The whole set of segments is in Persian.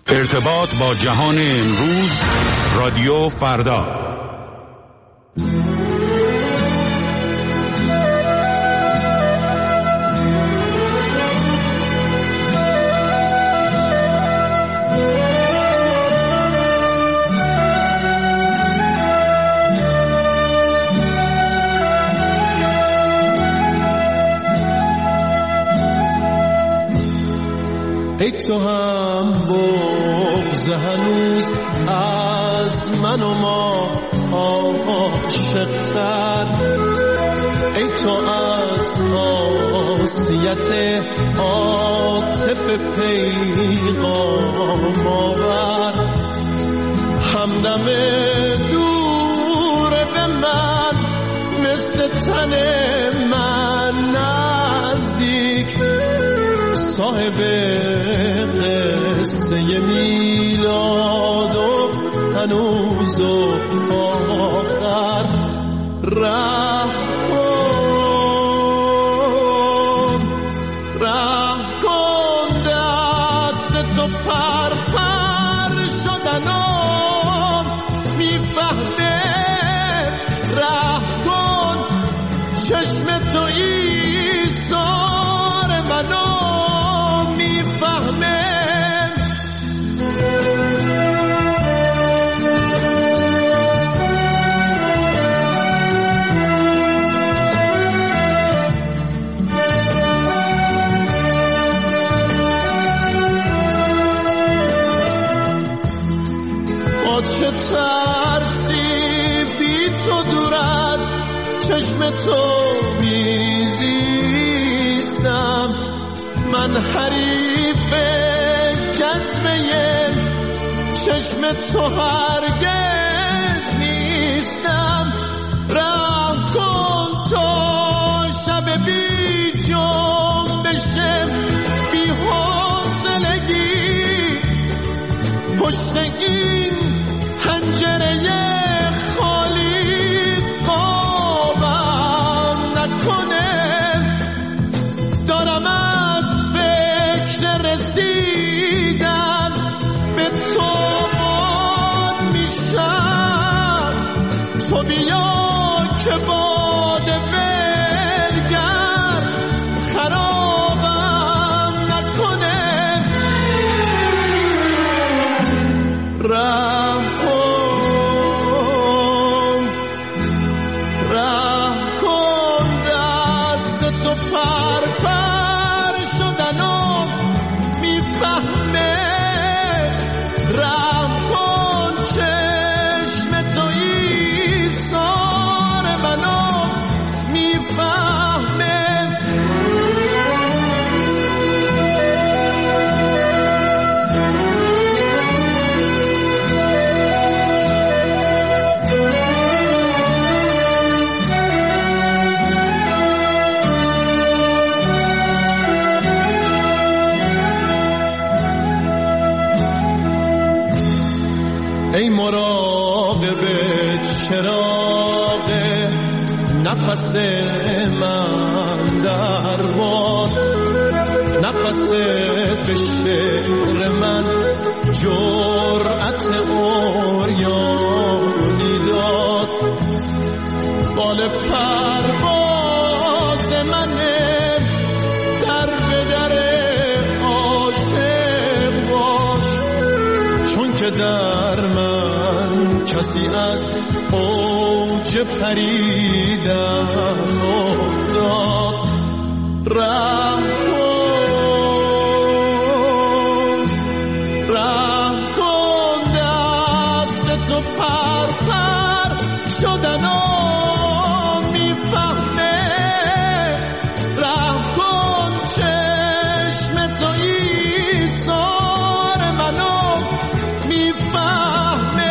ارتباط با جهان امروز، رادیو فردا. ای تو هم بغض هنوز از من و ما عاشق‌تر، ای تو از خاصیت عاطفه پیغام آور، همدم دور به من مثل تن من نزدیک، صاحب قصه میلاد و هنوز و آخر، راه کن دست تو پر پر شدنم میفهمه، راه کن چشم تو ایثار منو میفهمه. با چه ترسی بی تو دور از چشم تو میزیستم، من حریف جذبه چشم تو هرگز نیستم، راه کن تا شب بی جنبش بی حوصلگی پشت این پنجره خالی قابم نکنه، دارم از فکر رسیدن به تو باد میشم، تو بیا که باد ولگر خرابم نکنه، راه کن دست تو پر پر شدنم میفهمه، راه کن چشم تو ایثار منو میفهمه. ای مراقب چراغ نفس من در باد، نفست به شعر من جرأت عریانی داد، بال پرواز منه در به در عاشق باش، چون که در من کسی از اوج پریدن افتاد، راه کن دست تو پر پر شدنم میفهمه، راه کن چشم تو ایثار منو میفهمه.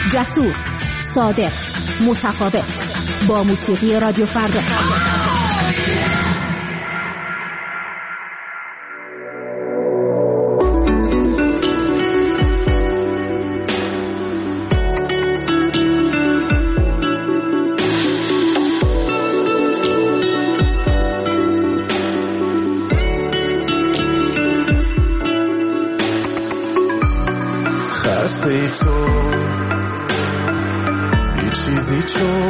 جسور، صادق، متفاوت، با موسیقی رادیو فردا. خسته تو یه چیزی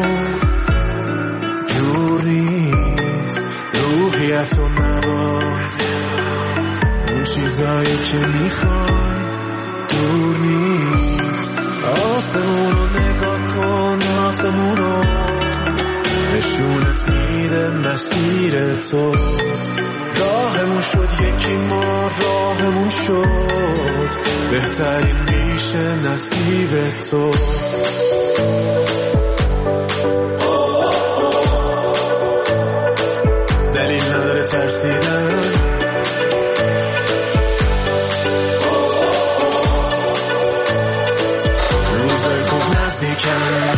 جور نیست، روحیت و نباد اون چیزایی که میخوای دور نیست. آسمون رو نگاه کن، آسمون رو نشونت میده مسیر تو. راهمون شد یکی، ما راهمون شد بهترین میشه نصیب تو. دلیل نداره ترسیدن، روزای خوب نزدیکن.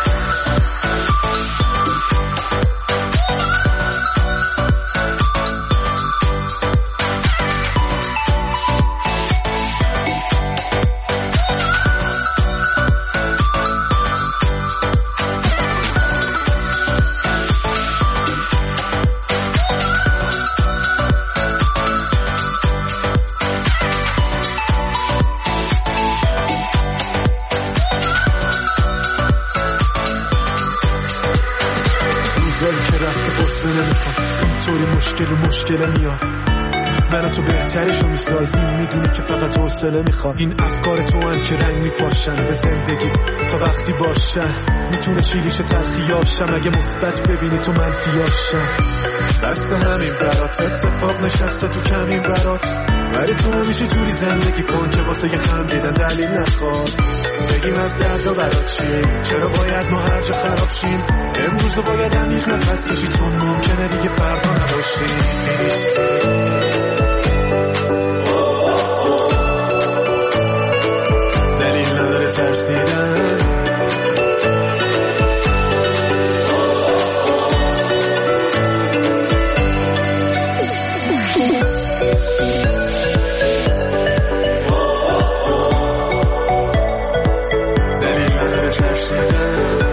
مشکل میاد من و تو بهترشو میسازیم، میدونی که فقط حوصله میخواد. این افکار تو هم که رنگ میپاشن به زندگیت تا وقتی باشن، میتونه شیریش تلخیاشم اگه مثبت ببینی تو منفیاشم. بس همین برات اتفاق نشسته تو کمین برات، ولی تو همیشه جوری زندگی کن که واسه یه خندیدن دلیل نخواد. بگیم از دردا برات چیه، چرا باید ما هر جا خراب شیم. امروز رو باید عمیق نفس کشی چون ممکنه دیگه فردا نباشیم. دلیل نداره ترسیدن، دلیل نداره ترسیدن.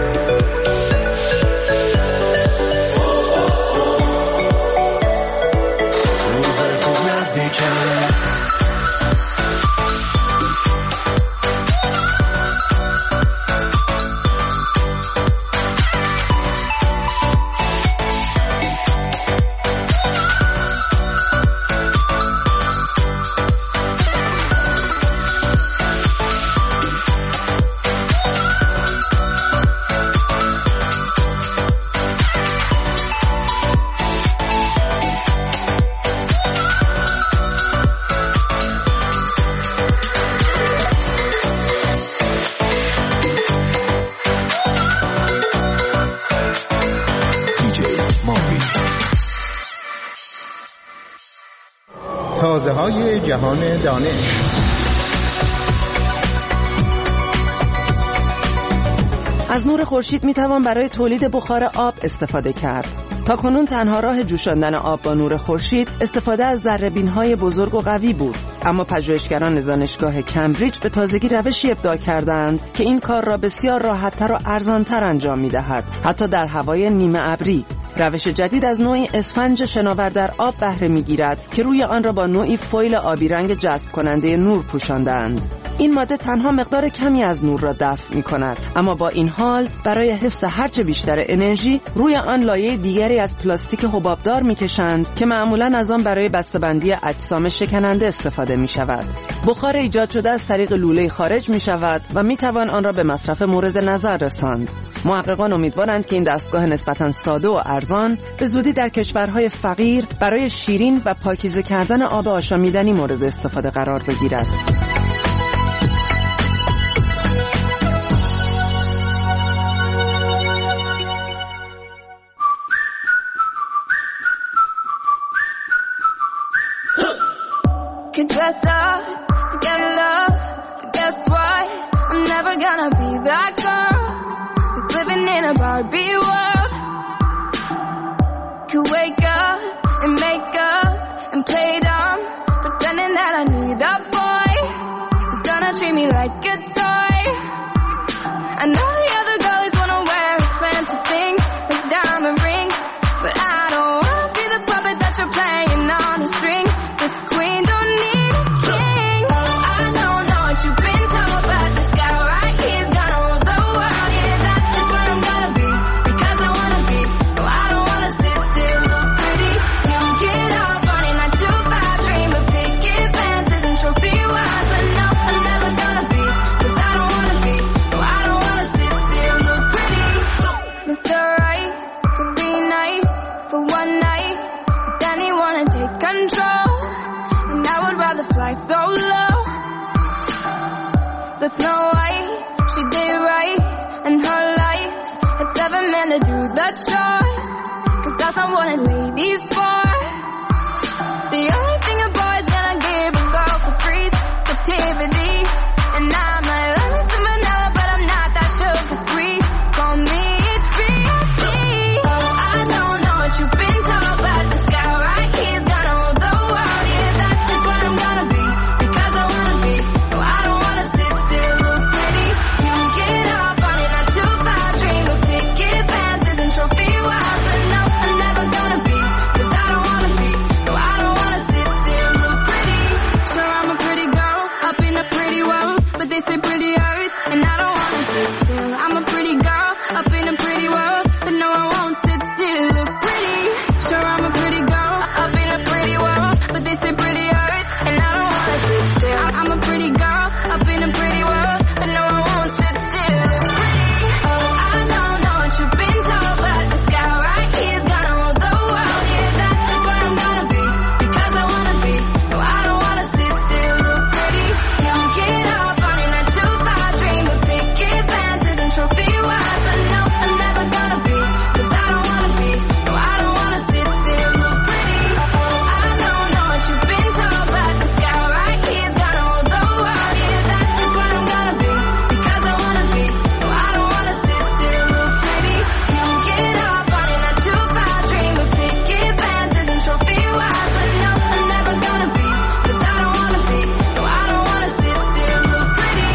تازه‌های جهان دانش. از نور خورشید میتوان برای تولید بخار آب استفاده کرد. تاکنون تنها راه جوشاندن آب با نور خورشید استفاده از ذره‌بین‌های بزرگ و قوی بود، اما پژوهشگران دانشگاه کمبریج به تازگی روشی ابداع کردند که این کار را بسیار راحت‌تر و ارزان‌تر انجام می‌دهد، حتی در هوای نیمه ابری. روش جدید از نوعی اسفنج شناور در آب بهره می‌گیرد که روی آن را با نوعی فویل آبی رنگ جذب کننده نور پوشاندند. این ماده تنها مقدار کمی از نور را دفع می‌کند، اما با این حال برای حفظ هرچه بیشتر انرژی روی آن لایه دیگری از پلاستیک حبابدار می‌کشند که معمولاً از آن برای بسته‌بندی اجسام شکننده استفاده می‌شود. بخار ایجاد شده از طریق لوله خارج می‌شود و می‌توان آن را به مصرف مورد نظر رساند. محققان امیدوارند که این دستگاه نسبتاً ساده و ارزان به زودی در کشورهای فقیر برای شیرین و پاکیزه کردن آب آشامیدنی مورد استفاده قرار بگیرد. Get dressed up to get love, but guess what? I'm never gonna be that girl who's living in a Barbie world. Could wake up and make up and play dumb, pretending that I need a boy who's gonna treat me like a toy. I know the other girlies wanna wear expensive things like diamond rings, but I don't wanna be the puppet that you're playing on a string. This queen don't need a king. I don't know what you've been told, but this guy right here's gonna rule the world. Yeah, that is where I'm gonna be, because I wanna be. No, I don't wanna sit still, look pretty. You get up on it, 9 to 5, dream of picket fences and trophy wives. But no, I'm never gonna be, cause I don't wanna be. No, I don't wanna sit still, look pretty. Mr. Right could be nice for one night, but then he wanna take control, and I would rather fly so low. The Snow White, she did right in her life, had 7 men to do the chores, cause that's not what a lady's for. The only thing a boy's gonna give a girl for free is captivity, and I'm like, let me some vanilla, but I'm not that sugar sweet. Call me HBIC. I don't know what you've been told, but this guy right here's gonna rule the world. Yeah, that is where I'm gonna be, because I wanna be. No, I don't wanna sit still, look pretty. You get up on it, 9 to 5, dream of picket fences and trophy wives. But no, I'm never gonna be, cause I don't wanna be. No, I don't wanna sit still, look pretty. Sure, I'm a pretty girl, up in a pretty world, but they say pretty hurts, and I don't wanna sit still. I'm a pretty girl, up in a pretty world, but no, I won't sit still, look pretty. Sure, I'm a pretty girl, up in a pretty world, but they say pretty hurts, and I don't wanna sit still. I'm a pretty girl, up in a pretty world, but no, I won't sit still, look pretty. I don't know what you've been told, but this guy right here's gonna rule the world. Yeah, that is where I'm gonna be, because I wanna be. No, I don't wanna sit still, look pretty. You get up on it, 9 to 5, dream of picket fences and trophy wives. But no, I'm never gonna be, cause I don't wanna be. No, I don't wanna sit still, look pretty. I don't know what you've been told, but this guy right here's gonna rule the world. Yeah, that is where I'm gonna be, because I wanna be. No, I don't wanna sit still, look pretty. You get up on it, 9 to 5, dream of picket fences and trophy wives. But no, I'm never gonna be, cause I don't wanna be. No, I don't wanna sit still, look pretty.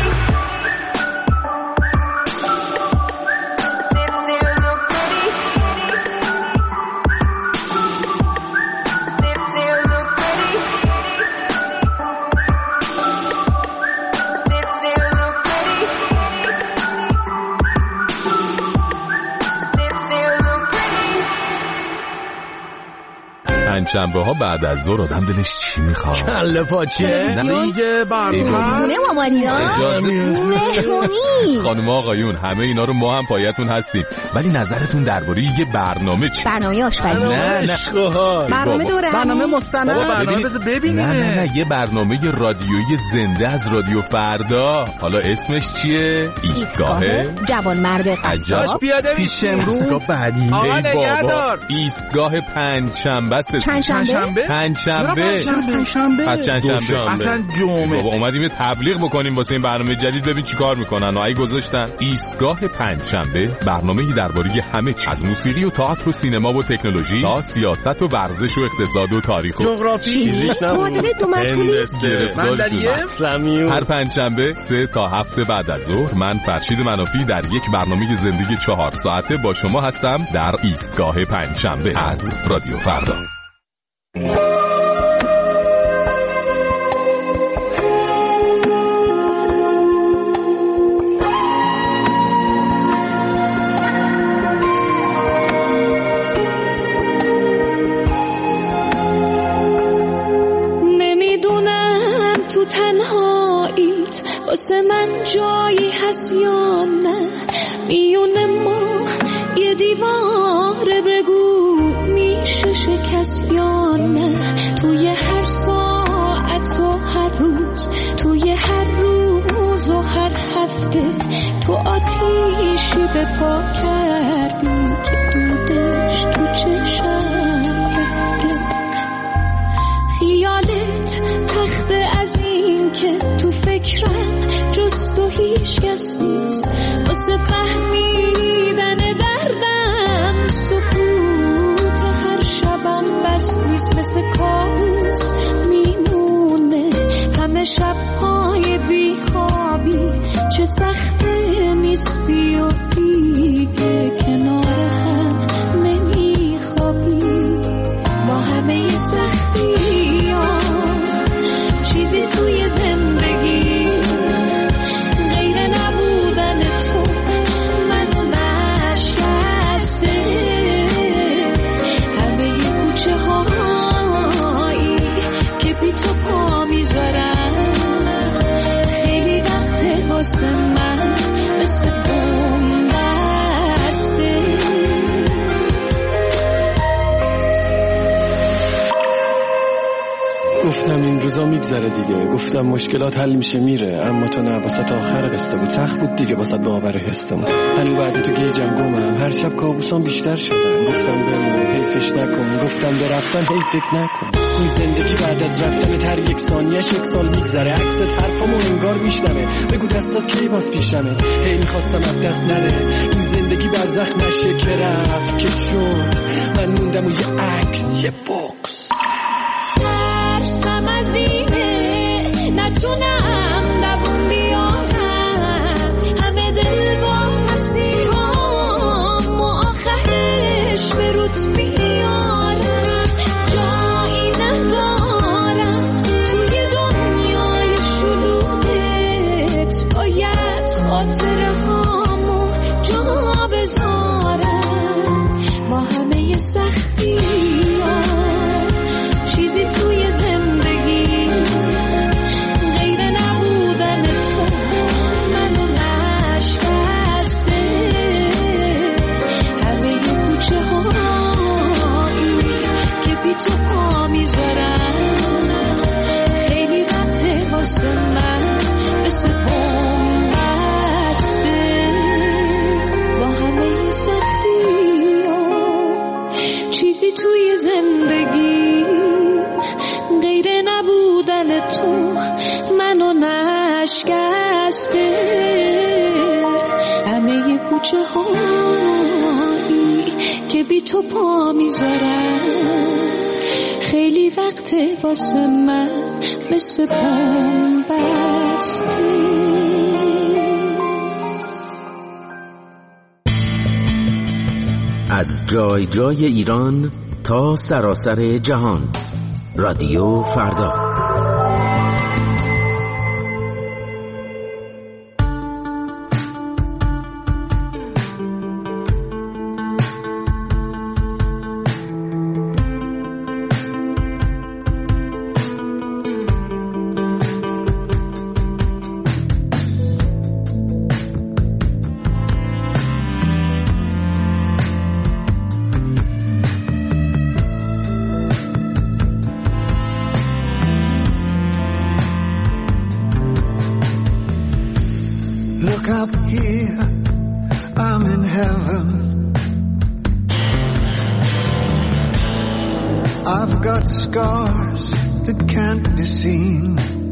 Sit still, look pretty. Sit still, look pretty. Sit still, look pretty. Sit still, look pretty. پنجشنبه ها بعد از ظهر آدم دلش چی میخواد؟ کله پاچه دیگه برنامه خونه مامانی‌ها مهمونی. خانم آقایون همه اینا رو ما هم پایتون هستیم، ولی نظرتون درباره یه برنامه چی؟ برنامه آشپزی. نه برنامه دوره، برنامه مستند، برنامه بذار ببینیم. نه یه برنامه رادیویی زنده از رادیو فردا. حالا اسمش چیه؟ ایستگاه جوانمرد قصاب. پیاده پیش امروز بعدی. آقا نگهدار. ایستگاه پنجشنبه است. پنجشنبه پس چند شنبه؟ اصلا جمعه. بابا اومدیم یه تبلیغ بکنیم واسه این برنامه جدید، ببین چیکار میکنن. اگه گذاشتن ایستگاه پنجشنبه، برنامه‌ای درباره همه چیز، از موسیقی و تئاتر و سینما و تکنولوژی تا سیاست و ورزش و اقتصاد و تاریخ و جغرافی، معادله دو مشغولی، اسلامی. هر پنجشنبه 3 تا 7 بعد از ظهر من فرشید منافی در یک برنامه زندگی 4 ساعته با شما هستم در ایستگاه پنجشنبه از رادیو فردا. نمیدونم تو تنهاییت واسه من جایی هست یا نه، میون ما یه دیواره بگو میشه شکست یا نه، توی هر ساعت و هر روز، توی هر روز و هر هفته تو آتیشی به پا کردی که دودش تو چشم رفته، خیالت تخته از این که تو فکرم جز تو هیچ کس نیست واسه فهمیدن دردم. سکوت هر شبم بس نیست، مثل کابوس میمونه همه شبهای بیخوابی. چه سخته نیستی و دیگه کنار هم نمیخوابی. با همه سختی ها چیزی توی زندگی غیر نبودن تو منو نشکسته. همه کوچه هایی که بی تو پا میذارم خیلی وقت واسه من مثل بومبسته. گفتم این روزا میگذره دیگه، گفتم مشکلات حل میشه میره، اما تو نه، واسه تا آخر قصه بود. سخت بود دیگه واسه باور حسم. هنو بعد تو گیجم گمم، هر شب کابوسام بیشتر شدن. گفتم بمون حیفش نکن، گفتم به رفتن حیف فکر نکن. این زندگی بعد از رفتن هر یک ثانیه‌اش یک سال میگذره. عکست حرفامو انگار میشنوه، بگو دستات کی باز پیشمه. هی میخواستم از دست نره این زندگی، برزخ نشه که رفت که شد. من موندم و یه عکس، یه بوکس. ترسم از اینه نتونم دوام بیارم همه دل با مسیحام و آخرش به روت بیارم. جایی ندارم توی دنیای شلوغت، باید خاطره هامو جا بذارم. با همه سختی چیزی توی زندگی غیر نبودن تو منو نشکسته. همه کوچه هایی که بی تو پا میذارم خیلی وقت واسه من مثل بومبسته. با همه سختی چیزی توی زندگی غیر نبودن تو منو نشکسته. همه کوچه هایی که بی تو پا میذارم خیلی وقت واسه من مثل بومبسته. از جای جای ایران تا سراسر جهان، رادیو فردا. Look up here, I'm in heaven. I've got scars that can't be seen.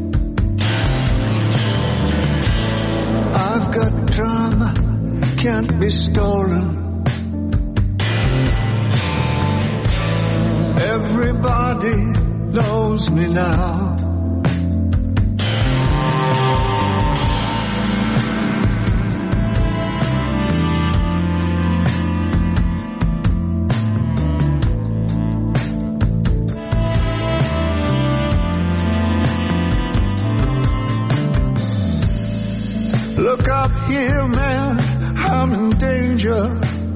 I've got drama, can't be stolen. Everybody knows me now. Look up here, man, I'm in danger.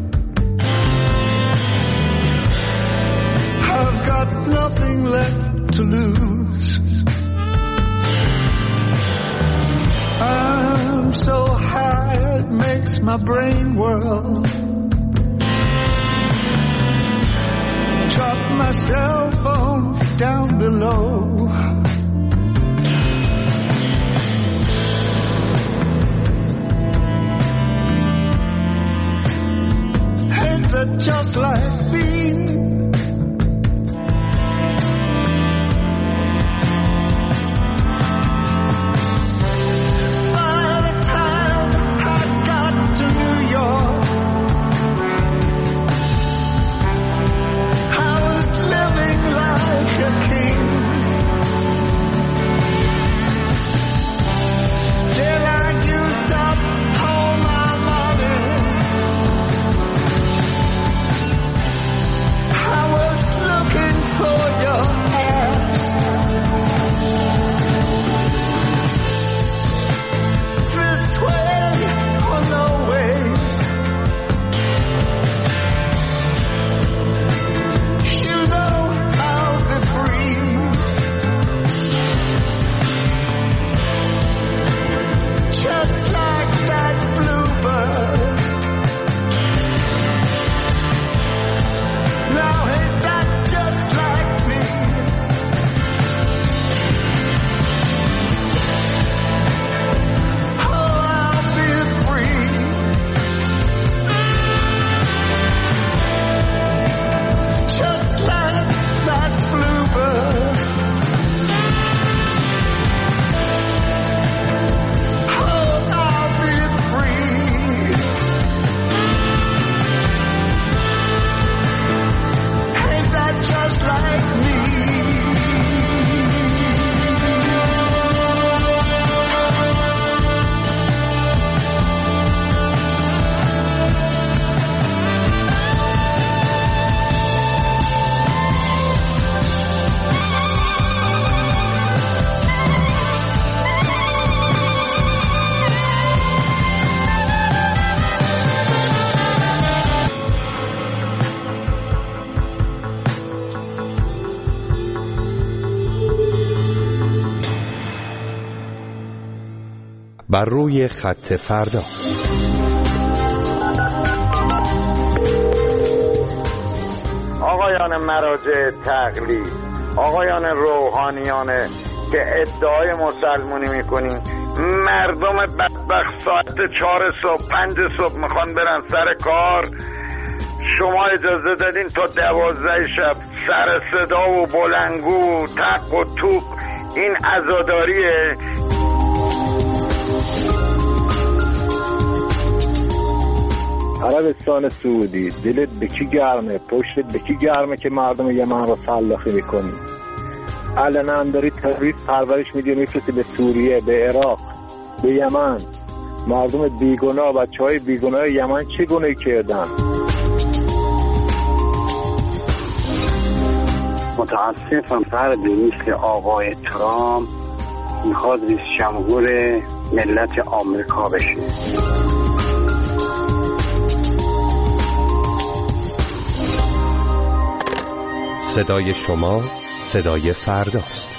I've got nothing left to lose. I'm so high it makes my brain whirl. Drop my cell phone down below. Just like me, by the time بر روی خط فردا. آقایان مراجع تقلید، آقایان روحانیانه که ادعای مسلمونی میکنین، مردم بدبخت ساعت 4 صبح 5 صبح میخوان برن سر کار، شما اجازه دادین تا 12 شب سر صدا و بلنگو و تق و توق. این عزاداریه. عربستان سعودی، دلت به کی گرمه؟ پشتت به کی گرمه که مردم یمن رو سلاخی میکنی؟ علنا داری تروریست پرورش میدی، میفرستی به سوریه، به عراق، به یمن. مردم بیگناه، بچهای بیگناه یمن چه گناهی کردن؟ متاسفم فردی مثل آقای ترامپ میخواد رئیس جمهور ملت آمریکا بشه. صدای شما صدای فرداست.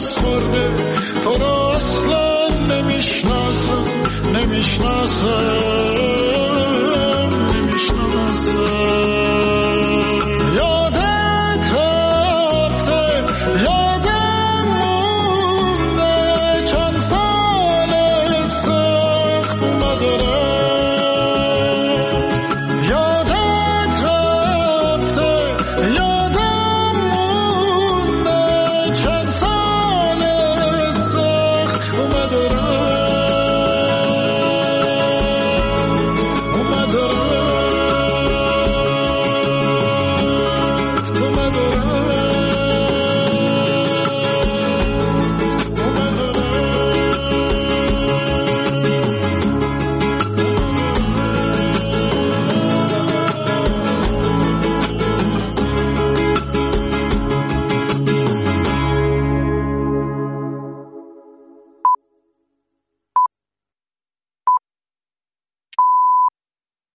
نمیشناسم